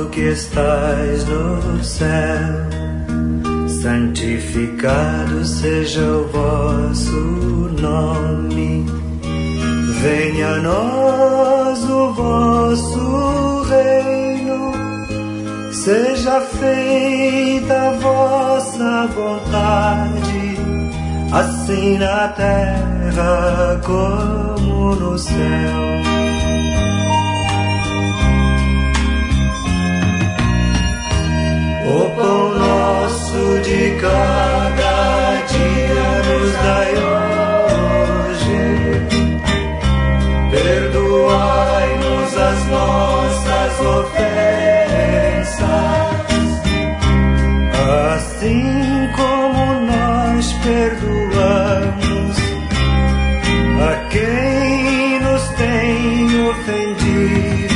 Nosso que estais no céu, santificado seja o vosso nome. Venha a nós o vosso reino, seja feita a vossa vontade, assim na terra como no céu. O pão nosso de cada dia nos dai hoje. Perdoai-nos as nossas ofensas, assim como nós perdoamos a quem nos tem ofendido.